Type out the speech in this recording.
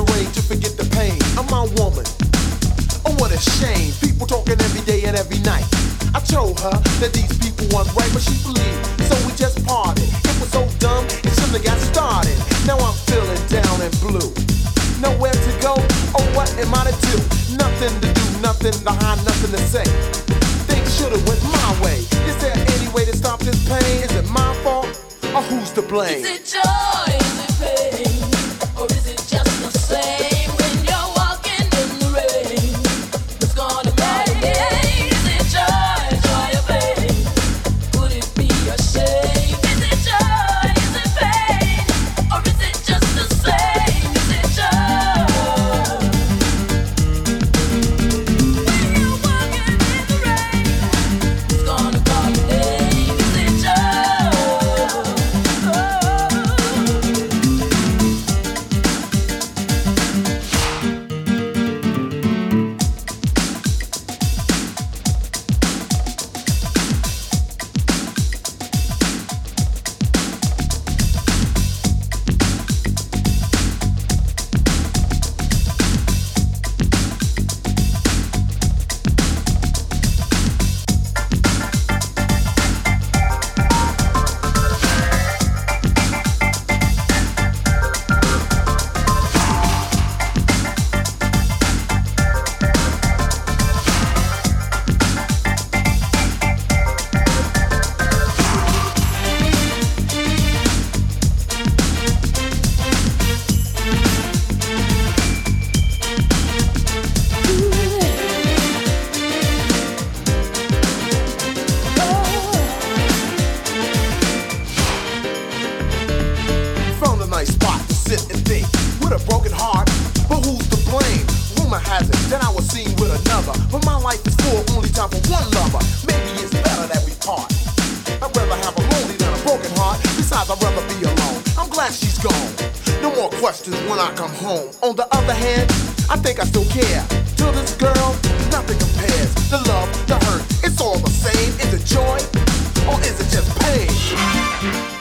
way to forget the pain of my woman. Oh, what a shame. People talking every day and every night. I told her that these people weren't right, but she believed. So we just parted. It was so dumb, it shouldn't have got started. Now I'm feeling down and blue. Nowhere to go, oh, what am I to do? Nothing to do, nothing to hide, nothing to say. Things should've went my way. Is there any way to stop this pain? Is it my fault, or who's to blame? Is it joy, is it pain, or is it just the same when you're walking in the rain? It's gonna bother me. Is it joy, joy or pain? Could it be a shame? Is it joy, is it pain, or is it just the same? Is it joy? When you're walking in the rain, it's gonna bother me. Is it joy? Found a nice spot to sit and think with a broken heart, but who's to blame? Rumor has it that I was seen with another, but my life is full, only time for one lover. Maybe it's better that we part. I'd rather have a lonely than a broken heart. Besides, I'd rather be alone. I'm glad she's gone. No more questions when I come home. On the other hand, I think I still care. To this girl, nothing compares. The love, the hurt, it's all the same. Is it joy or is it just pain?